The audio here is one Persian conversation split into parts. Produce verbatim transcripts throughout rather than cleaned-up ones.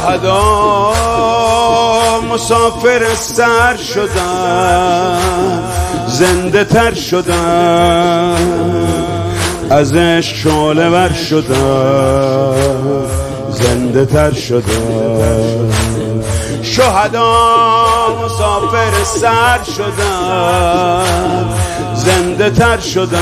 شهدا مسافر سر شدن، زنده تر شدن، از عشق شعله ور شدن، زنده تر شدن. شهدا مسافر سر شدن، زنده تر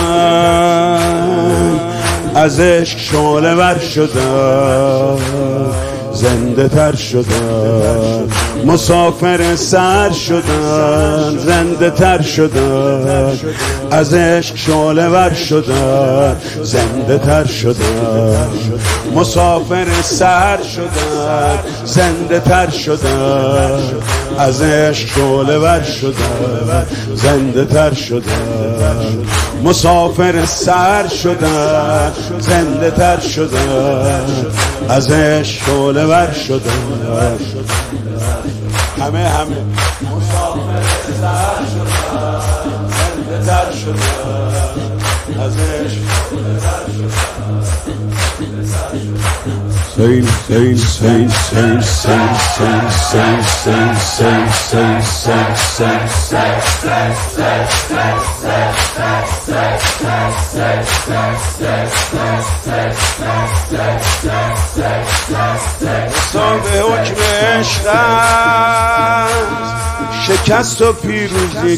شدن، از عشق شعله ور شدن، زنده تر شدن. مسافر سر شدن، زنده تر شدن، از عشق شعله ور شدن، زنده تر شدن. مسافر سر شدن، زنده تر شدن، از عشق شعله ور شدن، زنده تر شدن. مسافر سر شدن، زنده تر شدن، از عشق شعله ور شدن. همه همه مسافر سر شدن، زنده تر شدن، از عشق شعله ور شدن. Sing, sing, sing, sing, sing, sing, sing, sing, sing, sing, sing, sing, حساب حکم عشق است، شکست و پیروزی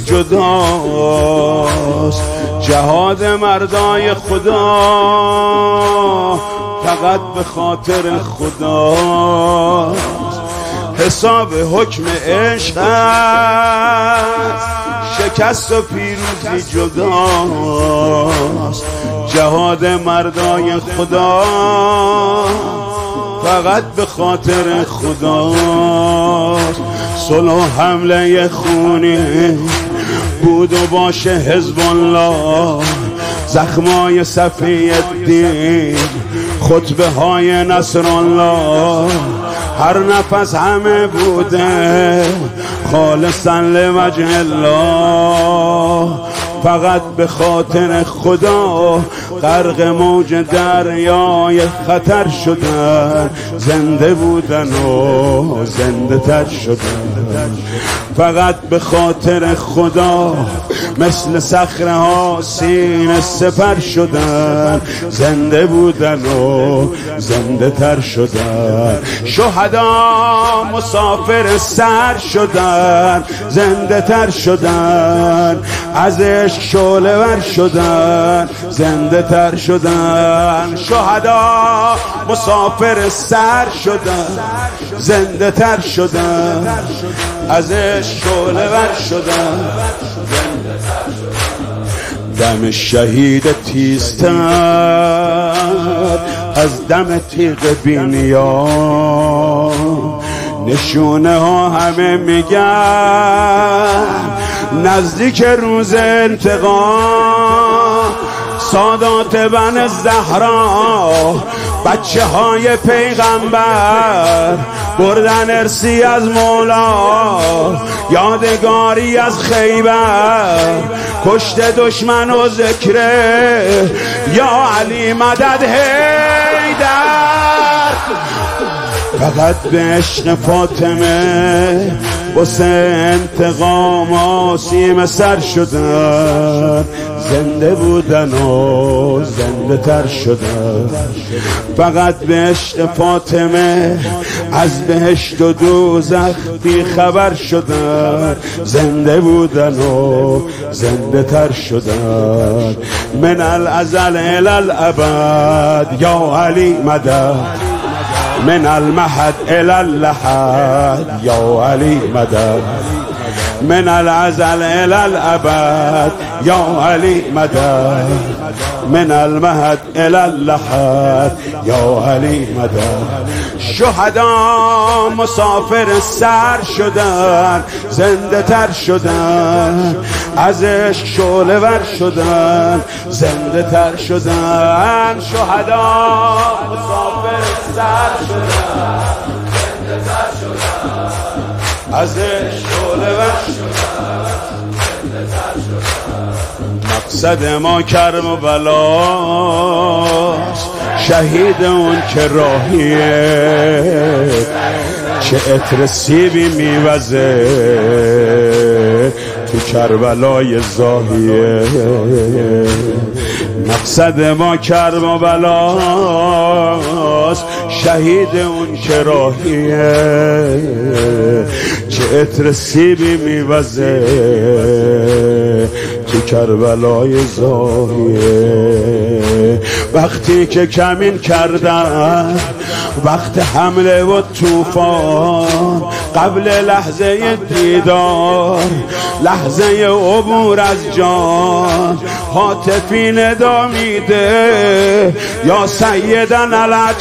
جداست، جهاد مردای خدا فقط به خاطر خدا. حساب حکم عشق است، شکست و پیروزی جداست، جهاد مردای خدا فقط به خاطر خدا. صلح و حمله خونی بود و باشه حزب الله، زخمای صفی الدین، خطبه های نصر الله، هر نفس همه بوده خالصا لوجه الله، فقط به خاطر خدا. غرق موج دریای خطر شدن، زنده بودن و زنده تر شدن، فقط به خاطر خدا. مثل صخره ها سینه سپر شدن، زنده بودن و زنده تر شدن. شهدا مسافر سر شدن، زنده تر شدن، از عشق شعله ور شدن، زنده تر شدن. شهدا مسافر سر شدن، زنده تر شدن، از عشق شعله ور شدن، زنده تر شدن. دم شهید تیزتر از دم تیغ بینیا، نشونه ها همه میگن نزدیک روز انتقام. سادات بن زهرا، بچه های پیغمبر، بردن ارسی از مولا، یادگاری از خیبر، کشت دشمن و ذکره یا علی مدد حیدر. فقط به عشق فاطمه واسه انتقام آسیم سر شدن، زنده بودن و زنده تر شدن. فقط به عشق فاطمه از بهشت و دوزخ بی خبر شدن، زنده بودن و زنده تر شدن. من الازل الی الابد یا علی مدد، من المهد الى اللحد یا علی مدد، من الازل الى الابد یا علی مدد، من المهد الى اللحد یا علی مدد. شهدا مسافر سر شدن، زنده تر شدن، از عشق شعله ور شدن، زنده تر شدن. شهدا مسافر سر شدن، زنده تر شدن، از عشق شعله ور شدن، زنده تر شدن. مقصد ما کرم و بلاست، شهید اون که راهیه، چه عطر سیبی میوزه تو کربلای زاهیه. مقصد ما کرم و بلاست، شهید اون که راهیه، چه عطر سیبی میوزه تو کربلای زاهیه. وقتی که کمین کردن وقت حمله و طوفان، قبل لحظه دیدار لحظه عبور از جان، هاتفی ندا میده یا سیدن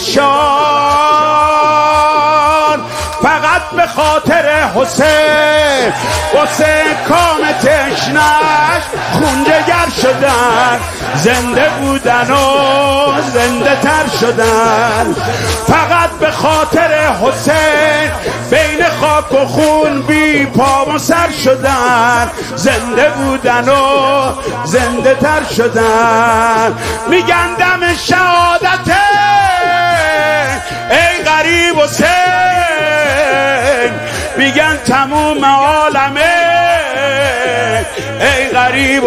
العطشان، فقط به خاطر حسین. حسین کام تشنش خون جگر شدن، زنده بودن و زنده تر شدن، فقط به خاطر حسین بین خاک و خون بی پا و سر شدن، زنده بودن و زنده تر شدن. میگن دم شهادته ای غریب حسین، میگن تموم عالمه ای غریب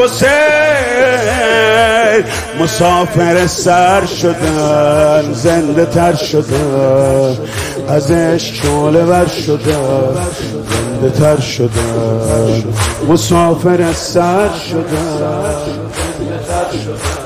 حسین. مسافر سر شدن، زنده تر شدن، ازش شعله ور شدن، زنده تر شدن. مسافر سر شدن، زنده تر شدن.